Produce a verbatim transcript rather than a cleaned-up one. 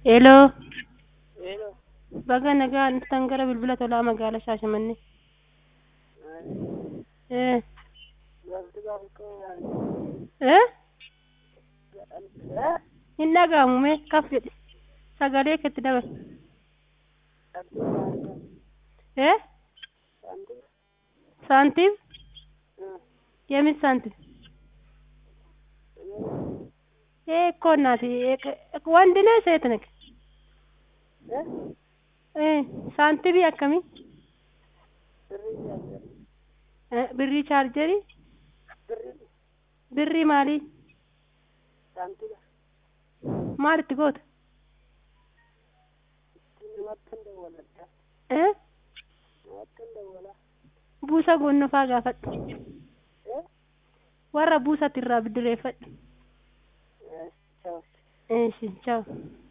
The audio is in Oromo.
Hello. Hello. Baga nagaan dhuftan gara bilbila tolaa magaalaa Shaashamannee. Eh. Lafti bakkoo yaa'u. Eh? Eh? Hin dhaga'amu mee kaf jedhi. Sagalee keetti dabali. Lafti bakkoo. Eh? Santi. ሳንቲም Hmm. የምን ሳንቲም? ይሄ እኮ እናቴ ወንድ ነህ ሴት ነህ? Eh? እ ሳንቲም ያከሚ Birri charger. እ ብሪ ቻርጀሪ Birri. ብሪ ማሊ Santi. ማልት ጎት Namatti dawwala. እ Namatti dawwala. buusa gonfaa gaafadhu Eh? warra buusatti irraa bidireeffadhu. Eh. Ciao. Eeshi ciao.